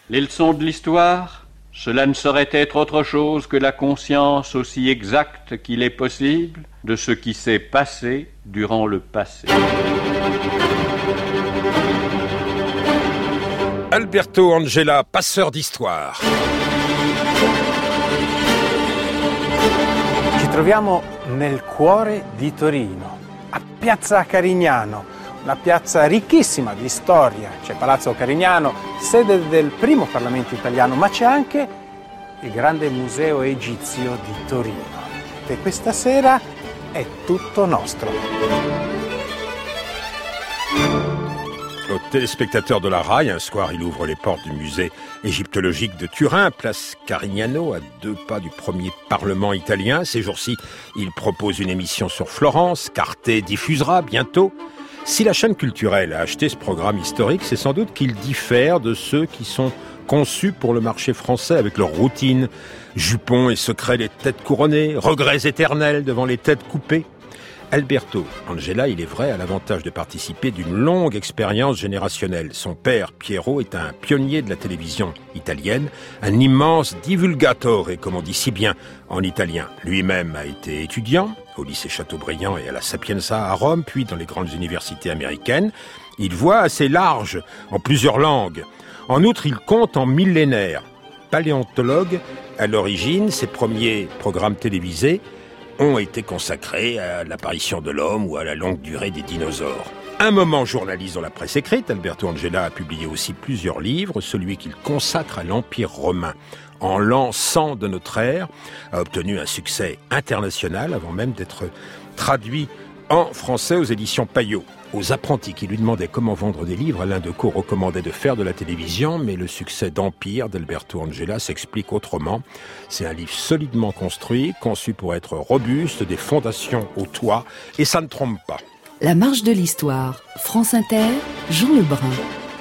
Les leçons de l'histoire, cela ne saurait être autre chose que la conscience aussi exacte qu'il est possible de ce qui s'est passé durant le passé. Alberto Angela, passeur d'histoire. Ci troviamo nel cuore di Torino, a Piazza Carignano, una piazza ricchissima di storia. C'è Palazzo Carignano, sede del primo Parlamento italiano, ma c'è anche il grande museo egizio di Torino. E questa sera è tutto nostro. Aux téléspectateurs de la RAI, un soir, il ouvre les portes du musée égyptologique de Turin, place Carignano, à 2 pas du premier parlement italien. Ces jours-ci, il propose une émission sur Florence, qu'Arte diffusera bientôt. Si la chaîne culturelle a acheté ce programme historique, c'est sans doute qu'il diffère de ceux qui sont conçus pour le marché français avec leur routine, jupons et secrets des têtes couronnées, regrets éternels devant les têtes coupées. Alberto Angela, il est vrai, a l'avantage de participer d'une longue expérience générationnelle. Son père, Piero, est un pionnier de la télévision italienne, un immense divulgatore, comme on dit si bien en italien. Lui-même a été étudiant au lycée Chateaubriand et à la Sapienza à Rome, puis dans les grandes universités américaines. Il voit assez large en plusieurs langues. En outre, il compte en millénaires. Paléontologue, à l'origine, ses premiers programmes télévisés ont été consacrés à l'apparition de l'homme ou à la longue durée des dinosaures. Un moment journaliste dans la presse écrite, Alberto Angela a publié aussi plusieurs livres. Celui qu'il consacre à l'Empire romain en l'an 100 de notre ère a obtenu un succès international avant même d'être traduit en français aux éditions Payot. Aux apprentis qui lui demandaient comment vendre des livres, Alain Decaux recommandait de faire de la télévision, mais le succès d'Empire d'Alberto Angela s'explique autrement. C'est un livre solidement construit, conçu pour être robuste, des fondations au toit, et ça ne trompe pas. La marche de l'histoire, France Inter, Jean Lebrun.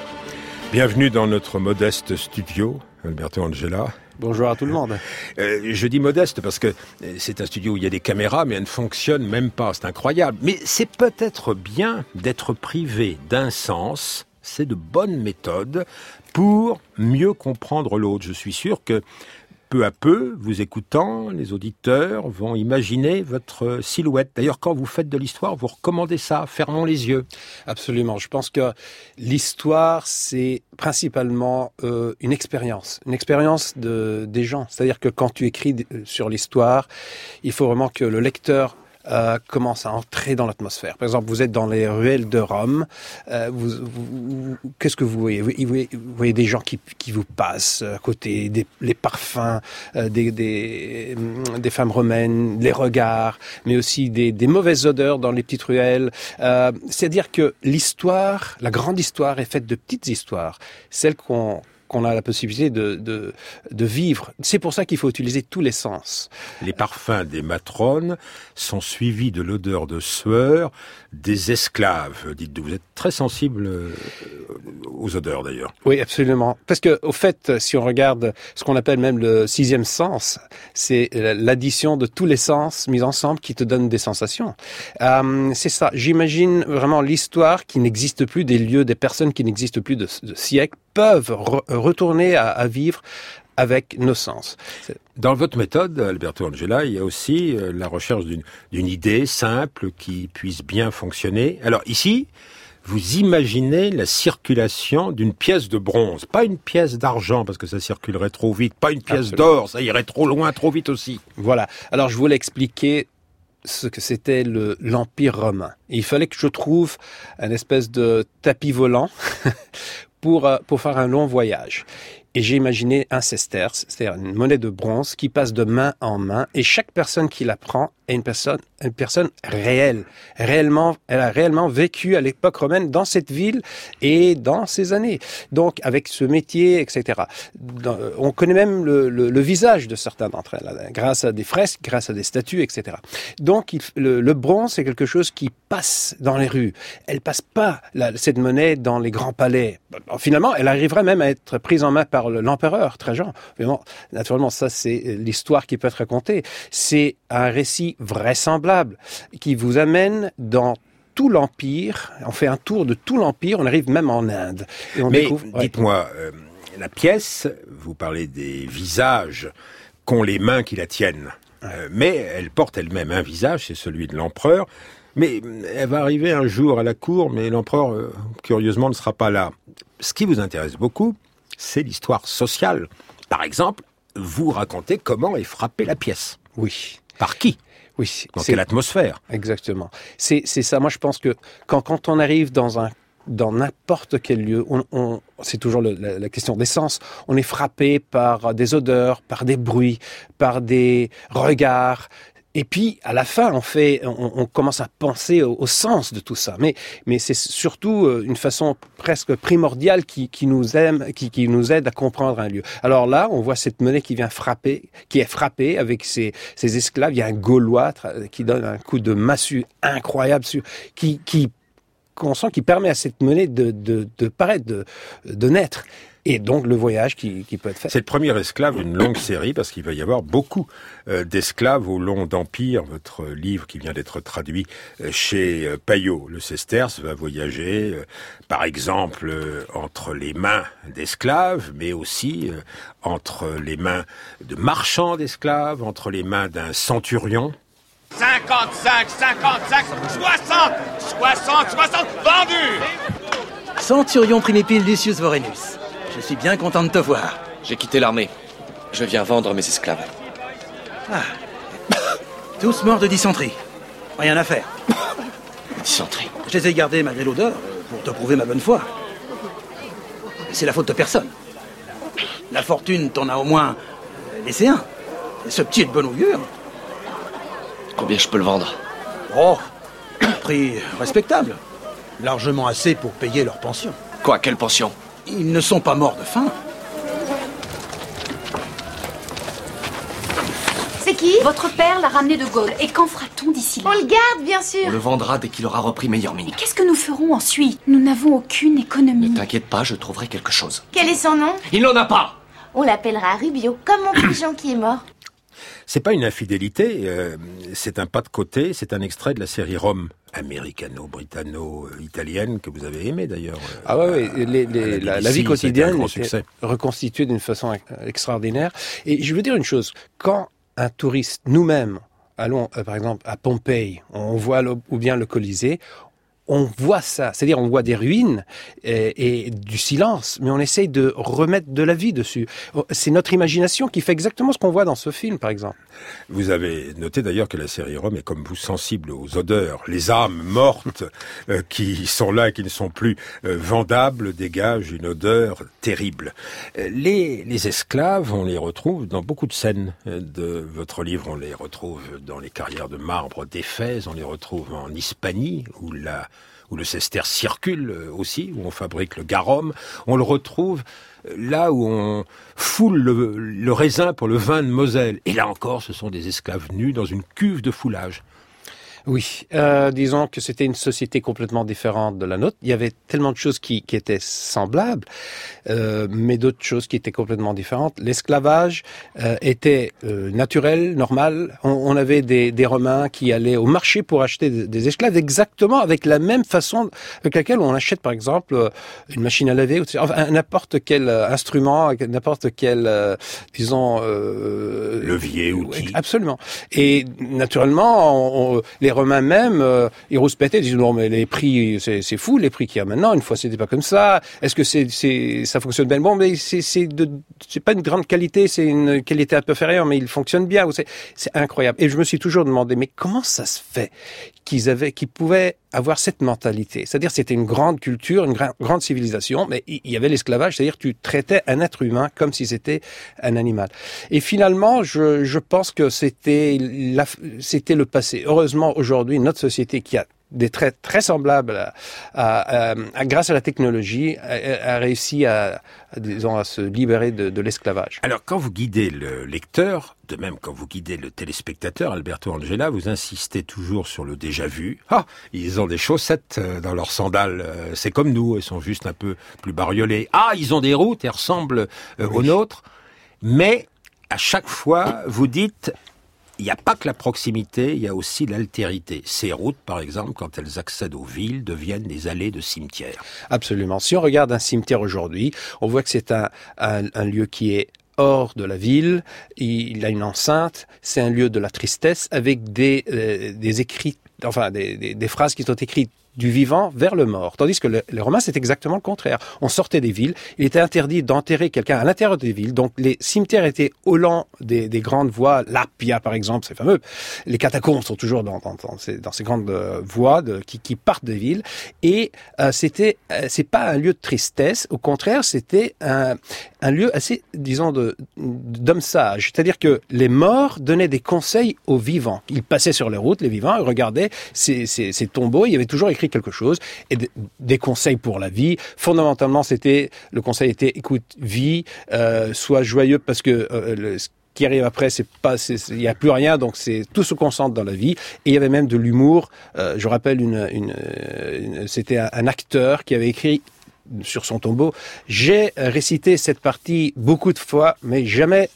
Bienvenue dans notre modeste studio, Alberto Angela. Bonjour à tout le monde. Je dis modeste parce que c'est un studio où il y a des caméras, mais elles ne fonctionnent même pas. C'est incroyable. Mais c'est peut-être bien d'être privé d'un sens. C'est de bonnes méthodes pour mieux comprendre l'autre. Je suis sûr que peu à peu, vous écoutant, les auditeurs vont imaginer votre silhouette. D'ailleurs, quand vous faites de l'histoire, vous recommandez ça, fermons les yeux. Absolument. Je pense que l'histoire, c'est principalement une expérience des gens. C'est-à-dire que quand tu écris sur l'histoire, il faut vraiment que le lecteur commence à entrer dans l'atmosphère. Par exemple, vous êtes dans les ruelles de Rome, qu'est-ce que vous voyez ? Vous voyez des gens qui vous passent à côté, les parfums des femmes romaines, les regards, mais aussi des mauvaises odeurs dans les petites ruelles. C'est-à-dire que l'histoire, la grande histoire est faite de petites histoires, celles qu'on a la possibilité de vivre. C'est pour ça qu'il faut utiliser tous les sens. Les parfums des matrones sont suivis de l'odeur de sueur des esclaves. Dites-vous, vous êtes très sensible aux odeurs d'ailleurs. Oui, absolument. Parce que, au fait, si on regarde ce qu'on appelle même le 6e sens, c'est l'addition de tous les sens mis ensemble qui te donne des sensations. C'est ça. J'imagine vraiment l'histoire qui n'existe plus, des lieux, des personnes qui n'existent plus de siècles, peuvent retourner à vivre avec nos sens. Dans votre méthode, Alberto Angela, il y a aussi la recherche d'une idée simple qui puisse bien fonctionner. Alors ici, vous imaginez la circulation d'une pièce de bronze, pas une pièce d'argent parce que ça circulerait trop vite, pas une pièce d'or, ça irait trop loin, trop vite aussi. Voilà. Alors je voulais expliquer ce que c'était l'Empire romain. Et il fallait que je trouve un espèce de tapis volant pour faire un long voyage. Et j'ai imaginé un sesterce, c'est-à-dire une monnaie de bronze qui passe de main en main, et chaque personne qui la prend est une personne réelle. Réellement, elle a réellement vécu à l'époque romaine dans cette ville et dans ces années. Donc, avec ce métier, etc. On connaît même le visage de certains d'entre elles, grâce à des fresques, grâce à des statues, etc. Donc, le bronze, c'est quelque chose qui passe dans les rues. Elle passe pas, cette monnaie, dans les grands palais. Finalement, elle arriverait même à être prise en main par l'empereur Trajan. Naturellement, ça, c'est l'histoire qui peut être racontée. C'est un récit vraisemblable qui vous amène dans tout l'Empire. On fait un tour de tout l'Empire, on arrive même en Inde. Et on Mais découvre, dites-moi, la pièce, vous parlez des visages qu'ont les mains qui la tiennent. Mais elle porte elle-même un visage, c'est celui de l'empereur. Mais elle va arriver un jour à la cour, mais l'empereur, curieusement, ne sera pas là. Ce qui vous intéresse beaucoup, c'est l'histoire sociale. Par exemple, vous racontez comment est frappée la pièce. Oui. Par qui? Oui. Dans quelle atmosphère? Exactement. C'est ça. Moi, je pense que quand on arrive dans n'importe quel lieu, c'est toujours la question d'essence. On est frappé par des odeurs, par des bruits, par des regards. Et puis, à la fin, on commence à penser au sens de tout ça. Mais c'est surtout une façon presque primordiale qui nous aide à comprendre un lieu. Alors là, on voit cette monnaie qui est frappée avec ses esclaves. Il y a un Gaulois qui donne un coup de massue incroyable qu'on sent qui permet à cette monnaie de paraître, de naître. Et donc le voyage qui peut être fait. C'est le premier esclave d'une longue série, parce qu'il va y avoir beaucoup d'esclaves au long d'Empire. Votre livre, qui vient d'être traduit chez Payot, le Sesterce, va voyager, par exemple, entre les mains d'esclaves, mais aussi entre les mains de marchands d'esclaves, entre les mains d'un centurion. 55, 60, vendu! Centurion Primipile Lucius Vorenus. Je suis bien content de te voir. J'ai quitté l'armée. Je viens vendre mes esclaves. Ah. Tous morts de dysenterie. Rien à faire. Dysenterie. Je les ai gardés malgré l'odeur pour te prouver ma bonne foi. C'est la faute de personne. La fortune t'en a au moins laissé un. Et ce petit est de bonne augure. Combien je peux le vendre? Oh, prix respectable. Largement assez pour payer leur pension. Quoi, quelle pension? Ils ne sont pas morts de faim. C'est qui? Votre père l'a ramené de Gaule. Et qu'en fera-t-on d'ici là? On le garde, bien sûr. On le vendra dès qu'il aura repris meilleure mine. Mais qu'est-ce que nous ferons ensuite? Nous n'avons aucune économie. Ne t'inquiète pas, je trouverai quelque chose. Quel est son nom? Il n'en a pas! On l'appellera Rubio, comme mon pigeon qui est mort. C'est pas une infidélité, c'est un pas de côté, c'est un extrait de la série Rome, américano-britanno-italienne, que vous avez aimé d'ailleurs. Ah ouais, la vie quotidienne était reconstituée d'une façon extraordinaire. Et je veux dire une chose, quand un touriste, nous-mêmes, allons par exemple à Pompéi, on voit ou bien le Colisée, on voit ça, c'est-à-dire on voit des ruines et du silence, mais on essaye de remettre de la vie dessus. C'est notre imagination qui fait exactement ce qu'on voit dans ce film, par exemple. Vous avez noté d'ailleurs que la série Rome est comme vous sensible aux odeurs. Les âmes mortes qui sont là et qui ne sont plus vendables dégagent une odeur terrible. Les esclaves, on les retrouve dans beaucoup de scènes de votre livre. On les retrouve dans les carrières de marbre d'Éphèse, on les retrouve en Hispanie, où le sesterce circule aussi, où on fabrique le garum. On le retrouve là où on foule le raisin pour le vin de Moselle. Et là encore, ce sont des esclaves nus dans une cuve de foulage. Oui, disons que c'était une société complètement différente de la nôtre. Il y avait tellement de choses qui étaient semblables, mais d'autres choses qui étaient complètement différentes. L'esclavage était naturel, normal. On avait des Romains qui allaient au marché pour acheter des esclaves exactement avec la même façon avec laquelle on achète, par exemple, une machine à laver, enfin, n'importe quel instrument, n'importe quel, levier, outil. Absolument. Et naturellement, les Romains même, ils rouspétaient, ils disaient non mais les prix, c'est fou les prix qu'il y a maintenant. Une fois c'était pas comme ça. Est-ce que ça fonctionne bien? Bon, mais c'est pas une grande qualité, c'est une qualité un peu inférieure, mais il fonctionne bien. C'est incroyable. Et je me suis toujours demandé, mais comment ça se fait qu'ils pouvaient avoir cette mentalité? C'est-à-dire c'était une grande culture, une grande civilisation, mais il y avait l'esclavage, c'est-à-dire tu traitais un être humain comme si c'était un animal. Et finalement, je pense que c'était le passé. Heureusement, aujourd'hui, notre société qui a des traits très semblables grâce à la technologie, a réussi à se libérer de l'esclavage. Alors, quand vous guidez le lecteur, de même quand vous guidez le téléspectateur, Alberto Angela, vous insistez toujours sur le déjà-vu. Ah, ils ont des chaussettes dans leurs sandales, c'est comme nous, elles sont juste un peu plus bariolées. Ah, ils ont des routes, elles ressemblent aux nôtres. Mais, à chaque fois, vous dites... il n'y a pas que la proximité, il y a aussi l'altérité. Ces routes, par exemple, quand elles accèdent aux villes, deviennent des allées de cimetières. Absolument. Si on regarde un cimetière aujourd'hui, on voit que c'est un lieu qui est hors de la ville, il a une enceinte, c'est un lieu de la tristesse avec des écrits, enfin des phrases qui sont écrites du vivant vers le mort. Tandis que les Romains, c'est exactement le contraire. On sortait des villes, il était interdit d'enterrer quelqu'un à l'intérieur des villes, donc les cimetières étaient au long des grandes voies, l'Appia par exemple, c'est fameux. Les catacombes sont toujours dans ces grandes voies qui partent des villes, et c'est pas un lieu de tristesse, au contraire, c'était un lieu assez, disons, d'hommes sages. C'est-à-dire que les morts donnaient des conseils aux vivants. Ils passaient sur les routes, les vivants, ils regardaient ces tombeaux, il y avait toujours écrit quelque chose, et des conseils pour la vie. Fondamentalement, le conseil était, écoute, vis, sois joyeux, parce que ce qui arrive après, il n'y a plus rien, donc tout se concentre dans la vie. Et il y avait même de l'humour. Je rappelle c'était un acteur qui avait écrit sur son tombeau: j'ai récité cette partie beaucoup de fois, mais jamais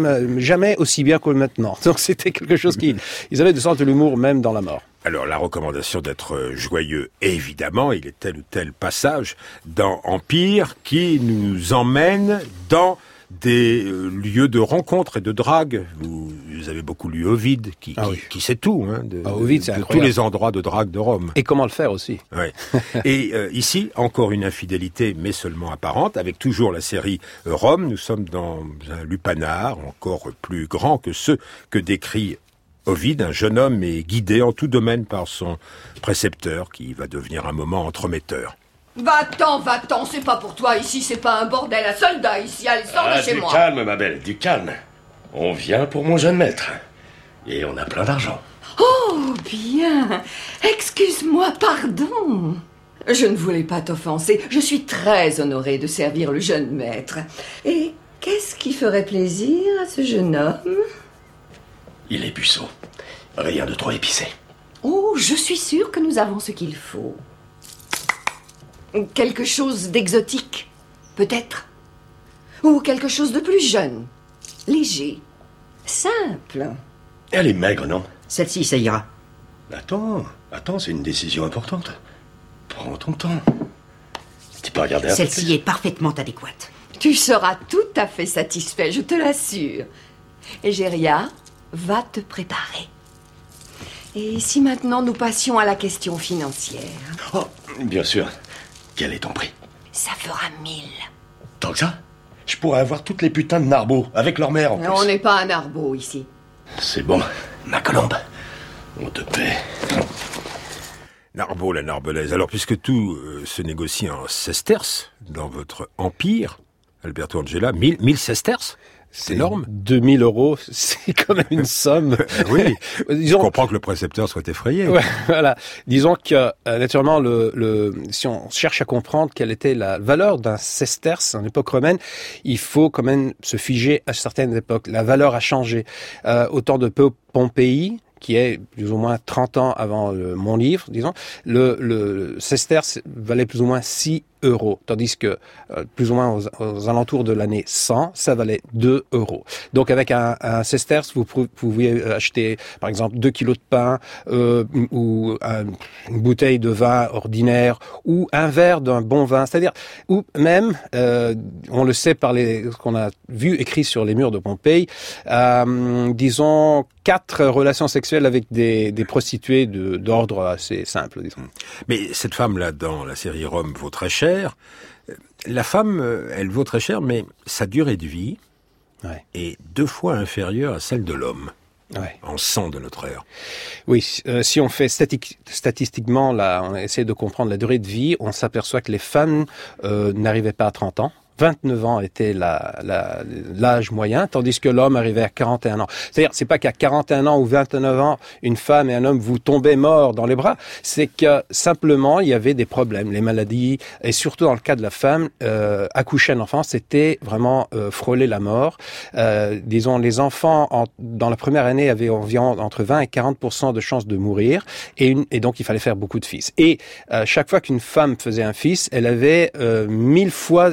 aussi bien que maintenant. Donc c'était quelque chose ils avaient du sens de l'humour même dans la mort. Alors, la recommandation d'être joyeux, évidemment, il est tel ou tel passage dans Empire qui nous emmène dans des lieux de rencontre et de drague. Vous avez beaucoup lu Ovide, qui sait tout, Ovide, c'est de tous les endroits de drague de Rome. Et comment le faire aussi. Ouais. Et ici, encore une infidélité, mais seulement apparente, avec toujours la série Rome. Nous sommes dans un lupanar encore plus grand que ceux que décrit Ovide. Un jeune homme est guidé en tout domaine par son précepteur, qui va devenir un moment entremetteur. Va-t'en, c'est pas pour toi ici, c'est pas un bordel à soldats ici, allez, sors de chez moi. Du calme, ma belle, du calme. On vient pour mon jeune maître. Et on a plein d'argent. Oh, bien. Excuse-moi, pardon. Je ne voulais pas t'offenser, je suis très honorée de servir le jeune maître. Et qu'est-ce qui ferait plaisir à ce jeune homme? Il est puceau. Rien de trop épicé. Oh, je suis sûre que nous avons ce qu'il faut. Quelque chose d'exotique, peut-être. Ou quelque chose de plus jeune, léger, simple. Elle est maigre, non? Celle-ci, ça ira. Attends, c'est une décision importante. Prends ton temps. Tu peux regarder un peu. Celle-ci est parfaitement adéquate. Tu seras tout à fait satisfait, je te l'assure. Egéria, va te préparer. Et si maintenant nous passions à la question financière? Oh, bien sûr. Quel est ton prix? Ça fera 1000. Tant que ça? Je pourrais avoir toutes les putains de narbeaux, avec leur mère en plus. On n'est pas un narbeau ici. C'est bon, ma colombe. On te paie. Narbeau, la narbelaise. Alors, puisque tout se négocie en sesterces dans votre empire, Alberto Angela, 1000 sesterces? C'est énorme. 2000 €, c'est quand même une somme. Oui. Je comprends que le précepteur soit effrayé. Ouais, voilà. Disons que, naturellement, si on cherche à comprendre quelle était la valeur d'un sesterce en époque romaine, il faut quand même se figer à certaines époques. La valeur a changé. Au temps de Pompéi, qui est plus ou moins 30 ans avant mon livre, disons, le sesterce valait plus ou moins 6 €, tandis que plus ou moins aux alentours de l'année 100, ça valait 2 €. Donc avec un sesterce, vous pouviez acheter par exemple 2 kilos de pain ou une bouteille de vin ordinaire ou un verre d'un bon vin, c'est-à-dire, ou même, on le sait par ce qu'on a vu écrit sur les murs de Pompéi, disons 4 relations sexuelles avec des prostituées d'ordre assez simple, disons. Mais cette femme-là, dans la série Rome, vaut très cher. La femme, elle vaut très cher, mais sa durée de vie est 2 fois inférieure à celle de l'homme. En sang de notre ère. Oui, si on fait statistiquement, là, on essaie de comprendre la durée de vie, on s'aperçoit que les femmes n'arrivaient pas à 30 ans. 29 ans était l'âge moyen, tandis que l'homme arrivait à 41 ans. C'est-à-dire, c'est pas qu'à 41 ans ou 29 ans, une femme et un homme vous tombaient morts dans les bras. C'est que, simplement, il y avait des problèmes, les maladies, et surtout dans le cas de la femme, accoucher un enfant, c'était vraiment frôler la mort. Disons, les enfants, dans la première année, avaient environ entre 20 et 40% de chances de mourir, et donc il fallait faire beaucoup de fils. Et chaque fois qu'une femme faisait un fils, elle avait 1000 fois plus de chances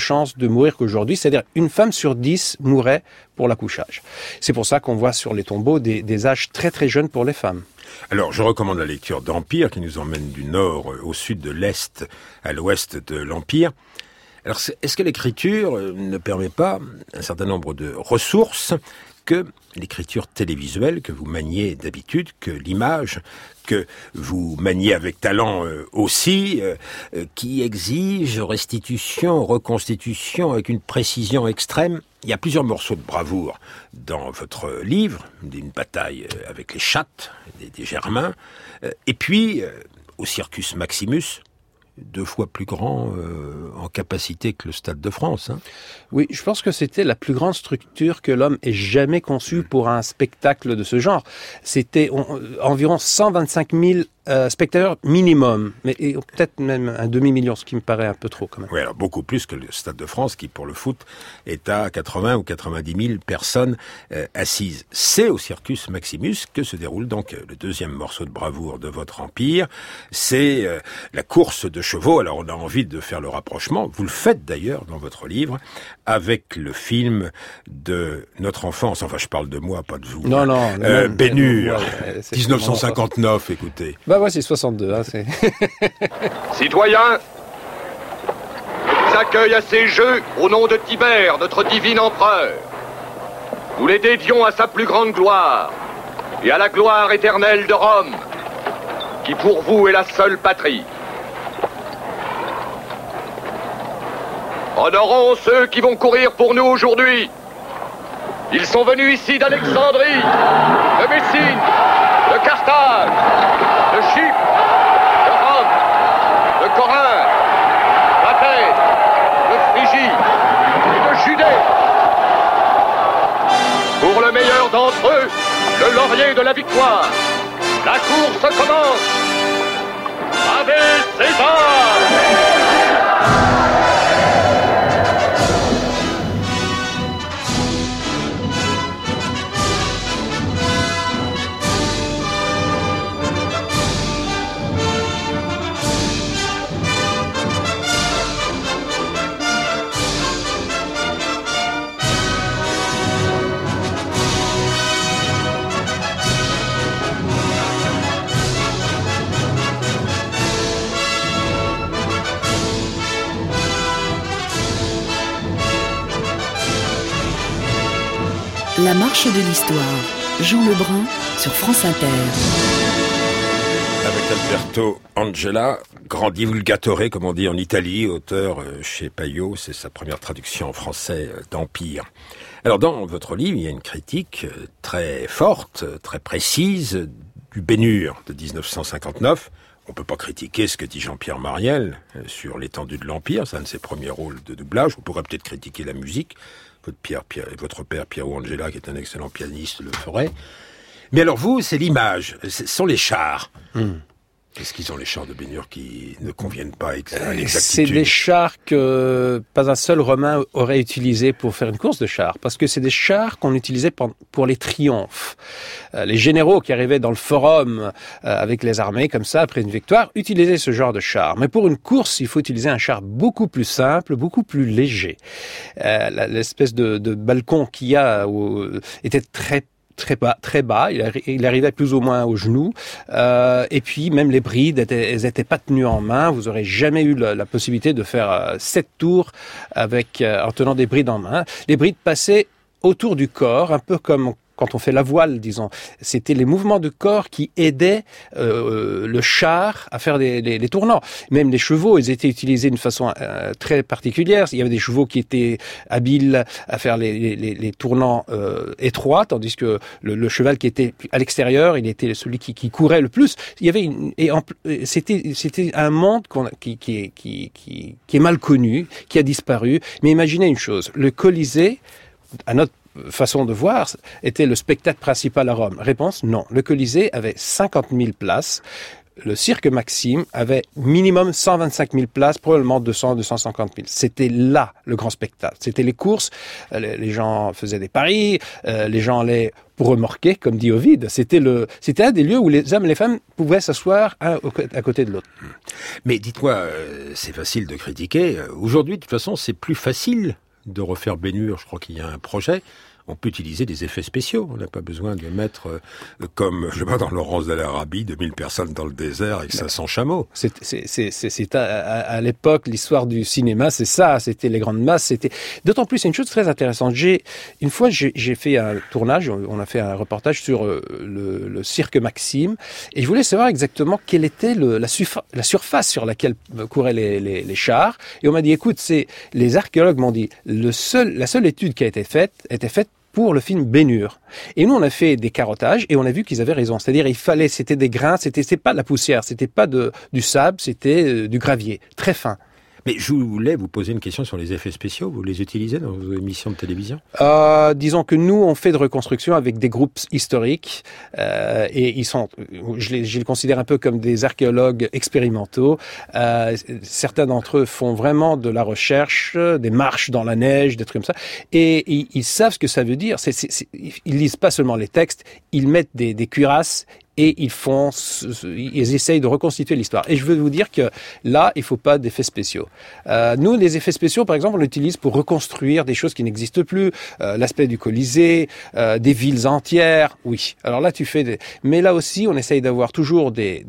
chances de mourir qu'aujourd'hui. C'est-à-dire, une femme sur 10 mourrait pour l'accouchage. C'est pour ça qu'on voit sur les tombeaux des âges très très jeunes pour les femmes. Alors, je recommande la lecture d'Empire, qui nous emmène du nord au sud, de l'est à l'ouest de l'Empire. Alors, est-ce que l'écriture ne permet pas un certain nombre de ressources que l'écriture télévisuelle que vous maniez d'habitude, que l'image que vous maniez avec talent aussi, qui exige restitution, reconstitution avec une précision extrême? Il y a plusieurs morceaux de bravoure dans votre livre, une bataille avec les chattes, des Germains, et puis au Circus Maximus, 2 fois plus grand en capacité que le Stade de France. Hein. Oui, je pense que c'était la plus grande structure que l'homme ait jamais conçue pour un spectacle de ce genre. C'était environ 125 000 spectateurs minimum, mais peut-être même un demi-million, ce qui me paraît un peu trop quand même. Oui, alors beaucoup plus que le Stade de France, qui pour le foot est à 80 ou 90 000 personnes assises. C'est au Circus Maximus que se déroule donc le deuxième morceau de bravoure de votre empire. C'est la course de chevaux. Alors on a envie de faire le rapprochement, vous le faites d'ailleurs dans votre livre, avec le film de notre enfance. Enfin, je parle de moi, pas de vous. Non, non. Ben-Hur, 1959, écoutez. Bah ouais, c'est 62. Hein, c'est... Citoyens, je vous accueille à ces Jeux au nom de Tibère, notre divin empereur. Nous les dédions à sa plus grande gloire et à la gloire éternelle de Rome, qui pour vous est la seule patrie. Honorons ceux qui vont courir pour nous aujourd'hui. Ils sont venus ici d'Alexandrie, de Messine, de Carthage, de Chypre, de Rome, de Corinthe, d'Athènes, de Phrygie et de Judée. Pour le meilleur d'entre eux, le laurier de la victoire. La course commence. Ave César! La marche de l'histoire. Jean Lebrun sur France Inter. Avec Alberto Angela, grand divulgatore, comme on dit en Italie, auteur chez Payot, c'est sa première traduction en français d'Empire. Alors dans votre livre, il y a une critique très forte, très précise du Ben-Hur de 1959. On peut pas critiquer ce que dit Jean-Pierre Mariel sur l'étendue de l'Empire, c'est un de ses premiers rôles de doublage. On pourrait peut-être critiquer la musique. Votre père, Piero Angela, qui est un excellent pianiste, le ferait. Mais alors vous, c'est l'image, ce sont les chars. Qu'est-ce qu'ils ont, les chars de Ben-Hur, qui ne conviennent pas à l'exactitude? C'est des chars que pas un seul Romain aurait utilisé pour faire une course de chars, parce que c'est des chars qu'on utilisait pour les triomphes. Les généraux qui arrivaient dans le forum avec les armées, comme ça, après une victoire, utilisaient ce genre de chars. Mais pour une course, il faut utiliser un char beaucoup plus simple, beaucoup plus léger. L'espèce de balcon qu'il y a était très bas, il arrivait plus ou moins aux genoux, et puis même les brides, elles étaient pas tenues en main. Vous aurez jamais eu la possibilité de faire 7 tours en tenant des brides en main. Les brides passaient autour du corps, un peu comme quand on fait la voile, disons. C'était les mouvements de corps qui aidaient le char à faire les tournants. Même les chevaux, ils étaient utilisés d'une façon très particulière. Il y avait des chevaux qui étaient habiles à faire les tournants étroits, tandis que le cheval qui était à l'extérieur, il était celui qui courait le plus. Il y avait c'était un monde qui est mal connu, qui a disparu. Mais imaginez une chose, le Colisée, à notre façon de voir, était le spectacle principal à Rome. Réponse, non. Le Colisée avait 50 000 places. le cirque Maxime avait minimum 125 000 places, probablement 250 000. C'était là le grand spectacle. C'était les courses, les gens faisaient des paris, les gens allaient pour remorquer, comme dit Ovide. C'était un des lieux où les hommes et les femmes pouvaient s'asseoir un à côté de l'autre. Mais dites-moi, c'est facile de critiquer. Aujourd'hui, de toute façon, c'est plus facile de refaire Ben-Hur. Je crois qu'il y a un projet. On peut utiliser des effets spéciaux. On n'a pas besoin de mettre, comme, je sais pas, dans Laurence de l'Arabie, 2000 personnes dans le désert avec 500 chameaux. C'est à l'époque, l'histoire du cinéma, c'est ça. C'était les grandes masses. D'autant plus, c'est une chose très intéressante. Une fois, j'ai fait un tournage, on a fait un reportage sur le cirque Maxime, et je voulais savoir exactement quelle était la surface sur laquelle couraient les chars. Et on m'a dit, écoute, les archéologues m'ont dit, la seule étude qui a été faite était faite pour le film Ben-Hur. Et nous, on a fait des carottages et on a vu qu'ils avaient raison. C'est-à-dire, c'était des grains, c'était pas de la poussière, c'était pas du sable, c'était du gravier, très fin. Mais je voulais vous poser une question sur les effets spéciaux. Vous les utilisez dans vos émissions de télévision ? Disons que nous, on fait de reconstruction avec des groupes historiques et je les considère un peu comme des archéologues expérimentaux. Certains d'entre eux font vraiment de la recherche, des marches dans la neige, des trucs comme ça. Et ils savent ce que ça veut dire. Ils lisent pas seulement les textes, ils mettent des cuirasses et ils essayent de reconstituer l'histoire. Et je veux vous dire que là, il faut pas d'effets spéciaux. Nous, les effets spéciaux, par exemple, on l'utilise pour reconstruire des choses qui n'existent plus, l'aspect du Colisée, des villes entières. Oui. Alors là, mais là aussi, on essaye d'avoir toujours des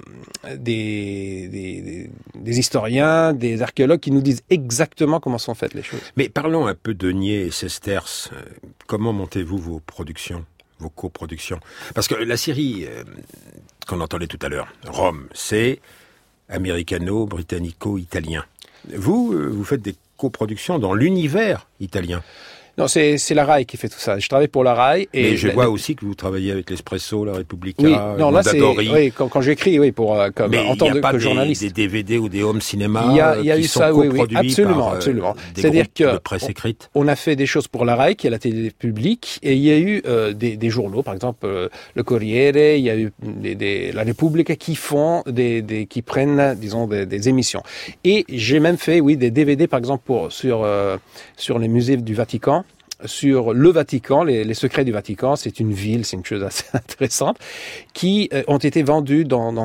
historiens, des archéologues qui nous disent exactement comment sont faites les choses. Mais parlons un peu de Nier et Sesterce. Comment montez-vous vos coproductions? Parce que la série qu'on entendait tout à l'heure, Rome, c'est américano-britannico-italien. Vous faites des coproductions dans l'univers italien. Non, c'est la RAI qui fait tout ça. Je travaille pour la RAI. Mais je vois aussi que vous travaillez avec l'Espresso, la Repubblica, oui, non, là, Mondadori. Quand j'écris, oui, en tant que journaliste. Mais il n'y a pas des DVD ou des home cinéma il y a qui eu sont ça, coproduits absolument. des C'est-à-dire groupes de presse écrite. On a fait des choses pour la RAI, qui est la télé publique, et il y a eu des journaux, par exemple le Corriere, il y a eu la Repubblica qui prennent, disons, des émissions. Et j'ai même fait, des DVD, par exemple, sur les musées du Vatican. Sur le Vatican, les secrets du Vatican, c'est une ville, c'est une chose assez intéressante, qui ont été vendus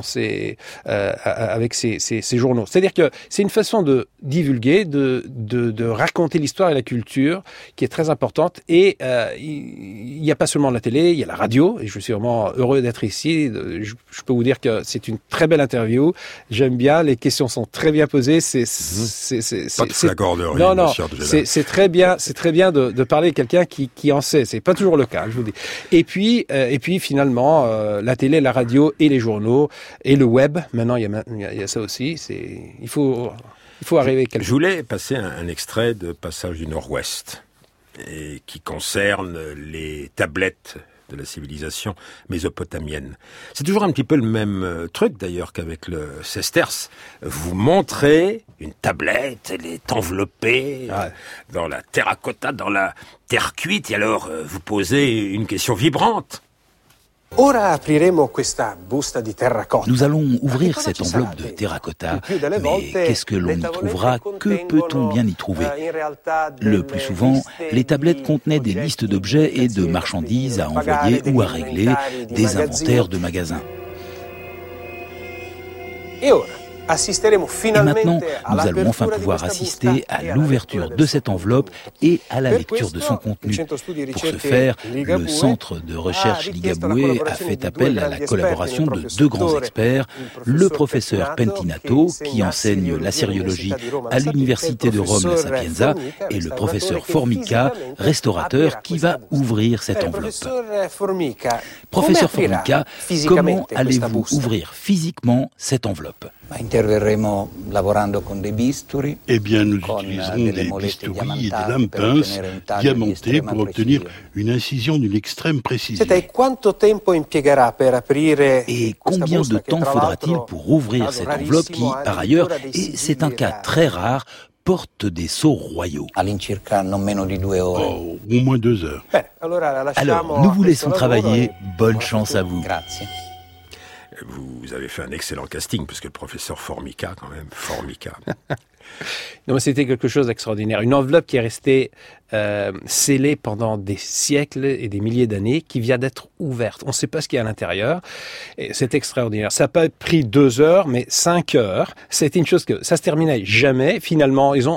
avec ces journaux. C'est-à-dire que c'est une façon de divulguer, de raconter l'histoire et la culture qui est très importante. Et il n'y a pas seulement la télé, il y a la radio. Et je suis vraiment heureux d'être ici. Je peux vous dire que c'est une très belle interview. J'aime bien, les questions sont très bien posées. Pas de flagornerie. Non, c'est très bien de parler quelqu'un qui en sait. C'est pas toujours le cas, je vous dis. Et puis finalement, la télé, la radio et les journaux et le web. Maintenant, il y a ça aussi. Il faut arriver. Je voulais passer un extrait de Passage du Nord-Ouest et qui concerne les tablettes de la civilisation mésopotamienne. C'est toujours un petit peu le même truc d'ailleurs qu'avec le sesterce. Vous montrez une tablette, elle est enveloppée dans la terracotta, dans la terre cuite, et alors vous posez une question vibrante. Nous allons ouvrir cette enveloppe de terracotta, mais qu'est-ce que l'on y trouvera? Que peut-on bien y trouver? Le plus souvent, les tablettes contenaient des listes d'objets et de marchandises à envoyer ou à régler, des inventaires de magasins. Et maintenant, nous allons enfin pouvoir assister à l'ouverture de cette enveloppe et à la lecture de son contenu. Pour ce faire, le Centre de recherche Ligabue a fait appel à la collaboration de deux grands experts, le professeur Pentinato, qui enseigne l'assyriologie à l'Université de Rome La Sapienza, et le professeur Formica, restaurateur, qui va ouvrir cette enveloppe. Professeur Formica, comment allez-vous ouvrir physiquement cette enveloppe? Eh bien, nous utiliserons des bistouris et des lames pinces diamantées pour obtenir une incision d'une extrême précision. Et combien de temps faudra-t-il pour ouvrir cette enveloppe qui, par ailleurs, et c'est un cas très rare, porte des sceaux royaux? Au moins 2 heures. Alors, nous vous laissons travailler. Bonne chance à vous. Vous avez fait un excellent casting, parce que le professeur Formica, quand même, Formica. Non, mais c'était quelque chose d'extraordinaire. Une enveloppe qui est restée scellée pendant des siècles et des milliers d'années, qui vient d'être ouverte. On ne sait pas ce qu'il y a à l'intérieur. Et c'est extraordinaire. Ça n'a pas pris 2 heures, mais 5 heures. C'était une chose que ça se terminait jamais. Finalement, ils ont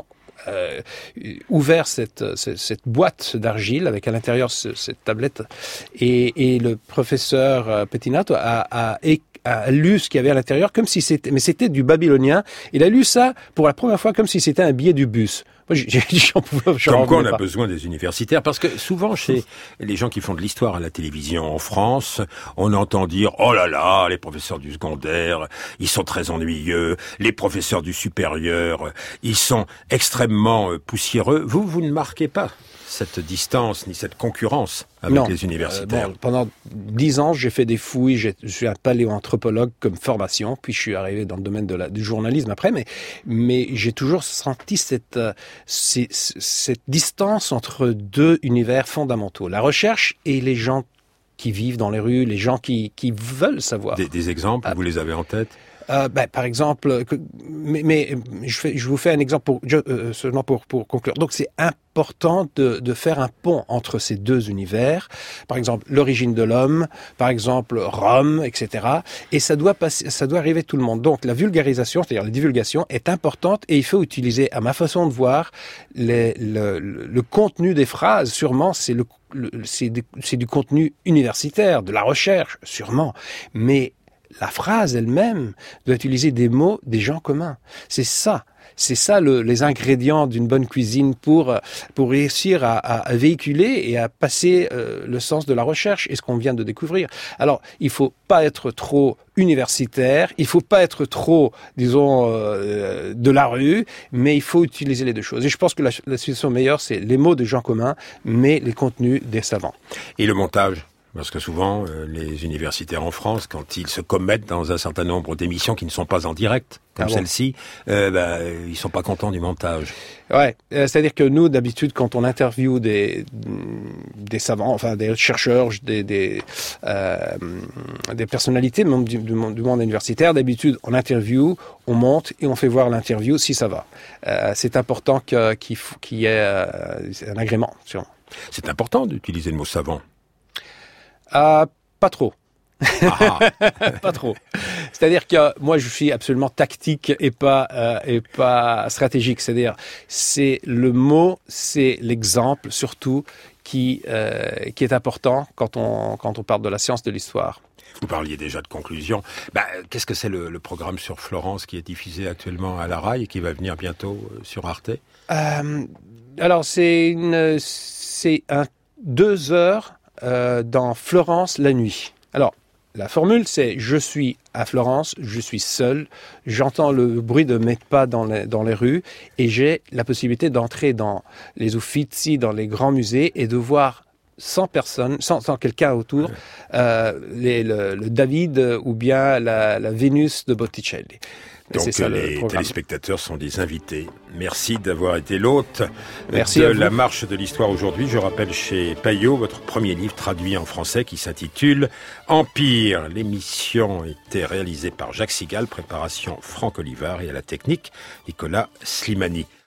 ouvert cette boîte d'argile avec à l'intérieur cette tablette. Et le professeur Pettinato a lu ce qu'il y avait à l'intérieur comme si c'était du babylonien. Il a lu ça pour la première fois comme si c'était un billet du bus. Moi, Comme quoi on a besoin des universitaires, parce que souvent chez les gens qui font de l'histoire à la télévision en France, on entend dire « Oh là là, les professeurs du secondaire, ils sont très ennuyeux, les professeurs du supérieur, ils sont extrêmement poussiéreux ». Vous ne marquez pas cette distance ni cette concurrence avec les universitaires. Pendant 10 ans, j'ai fait des fouilles, je suis un paléoanthropologue comme formation, puis je suis arrivé dans le domaine du journalisme après, mais j'ai toujours senti cette distance entre 2 univers fondamentaux, la recherche et les gens qui vivent dans les rues, les gens qui veulent savoir. Des exemples, vous les avez en tête? Par exemple, mais je vous fais un exemple seulement pour conclure. Donc c'est important de faire un pont entre ces 2 univers. Par exemple, l'origine de l'homme, par exemple Rome, etc. Et ça doit arriver tout le monde. Donc la vulgarisation, c'est-à-dire la divulgation, est importante et il faut utiliser, à ma façon de voir, le contenu des phrases. Sûrement, c'est du contenu universitaire, de la recherche, sûrement, mais la phrase elle-même doit utiliser des mots des gens communs. C'est ça les ingrédients d'une bonne cuisine pour réussir à véhiculer et à passer le sens de la recherche et ce qu'on vient de découvrir. Alors, il faut pas être trop universitaire, il faut pas être trop, disons, de la rue, mais il faut utiliser les 2 choses. Et je pense que la situation meilleure, c'est les mots des gens communs, mais les contenus des savants. Et le montage ? Parce que souvent, les universitaires en France, quand ils se commettent dans un certain nombre d'émissions qui ne sont pas en direct, comme celle-ci, ils sont pas contents du montage. Ouais, c'est-à-dire que nous, d'habitude, quand on interviewe des savants, enfin des chercheurs, des personnalités même du monde universitaire, d'habitude, on interviewe, on monte et on fait voir l'interview si ça va. C'est important qu'il y ait un agrément, sûrement. C'est important d'utiliser le mot savant. Pas trop. Pas trop. C'est-à-dire que moi, je suis absolument tactique et pas stratégique. C'est-à-dire, c'est le mot, c'est l'exemple surtout qui est important quand on parle de la science de l'histoire. Vous parliez déjà de conclusion. Qu'est-ce que c'est le programme sur Florence qui est diffusé actuellement à la RAI et qui va venir bientôt sur Arte? Alors, c'est 2 heures dans Florence la nuit. Alors, la formule, c'est « Je suis à Florence, je suis seul, j'entends le bruit de mes pas dans les rues et j'ai la possibilité d'entrer dans les Uffizi, dans les grands musées et de voir sans personne, sans quelqu'un autour, le David ou bien la Vénus de Botticelli. » Donc les téléspectateurs sont des invités. Merci d'avoir été l'hôte de la marche de l'histoire aujourd'hui. Je rappelle chez Payot votre premier livre traduit en français qui s'intitule Empire. L'émission était réalisée par Jacques Sigal, préparation Franck Olivard et à la technique Nicolas Slimani.